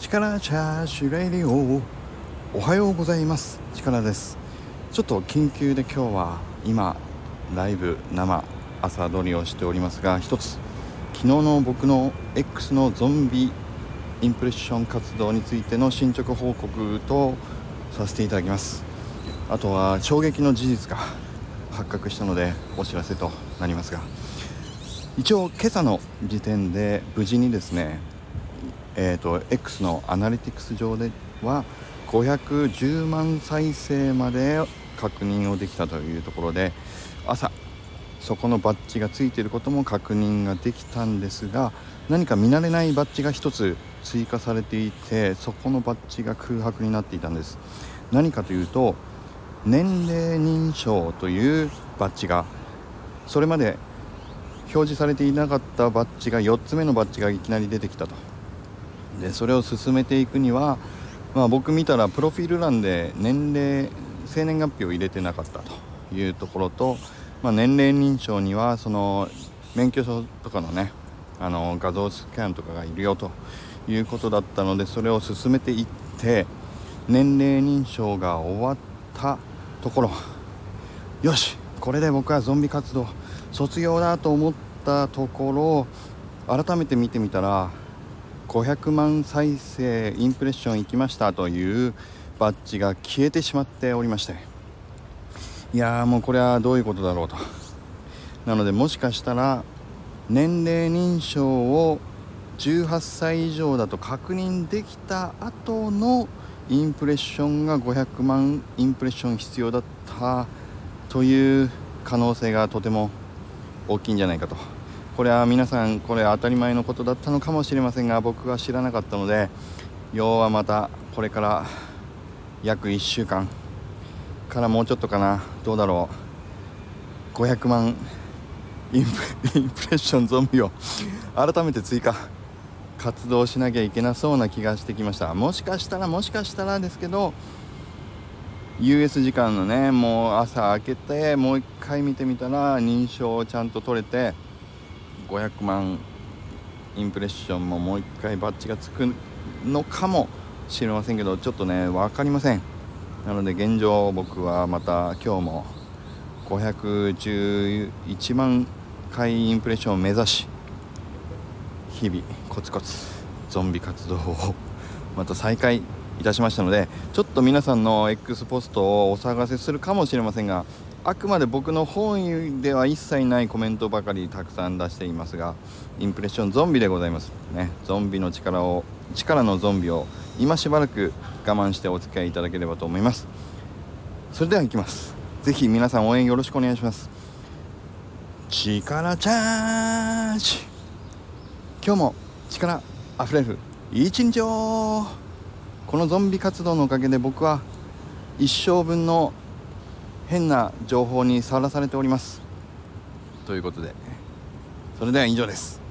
力チャージレディオ、おはようございます。力です。ちょっと緊急で今日は今ライブ生朝撮りをしておりますが、一つ昨日の僕の X のゾンビインプレッション活動についての進捗報告とさせていただきます。あとは衝撃の事実が発覚したのでお知らせとなりますが、一応今朝の時点で無事にですね、X のアナリティクス上では510万再生まで確認をできたというところで、朝そこのバッジがついていることも確認ができたんですが、何か見慣れないバッジが一つ追加されていて、そこのバッジが空白になっていたんです。何かというと、年齢認証というバッジが、それまで表示されていなかったバッジが4つ目のバッジがいきなり出てきたと。でそれを進めていくには、僕見たらプロフィール欄で年齢生年月日を入れてなかったというところと、年齢認証にはその免許証とかのね、画像スキャンとかがいるよということだったので、それを進めていって年齢認証が終わったところ、よしこれで僕はゾンビ活動卒業だと思ったところ、改めて見てみたら500万再生インプレッション行きましたというバッジが消えてしまっておりまして、いやもうこれはどういうことだろうと。なのでもしかしたら年齢認証を18歳以上だと確認できた後のインプレッションが500万インプレッション必要だったという可能性がとても大きいんじゃないかと。これは皆さんこれ当たり前のことだったのかもしれませんが、僕は知らなかったので、要はまたこれから約1週間からもうちょっとかな、どうだろう、500万インプレッションゾンビを改めて追加活動しなきゃいけなそうな気がしてきました。もしかしたらですけど、 US 時間のね、もう朝明けてもう一回見てみたら認証をちゃんと取れて500万インプレッションももう一回バッジがつくのかもしれませんけど、ちょっとね分かりません。なので現状僕はまた今日も511万回インプレッションを目指し、日々コツコツゾンビ活動をまた再開いたしましたので、ちょっと皆さんの X ポストをお探せするかもしれませんが、あくまで僕の本では一切ないコメントばかりたくさん出していますが、インプレッションゾンビでございますね。ゾンビの力のゾンビを今しばらく我慢してお付き合いいただければと思います。それでは行きます。ぜひ皆さん応援よろしくお願いします。力チャージ、今日も力あふれる一日を。このゾンビ活動のおかげで僕は一生分の変な情報にさらされております。ということで、それでは以上です。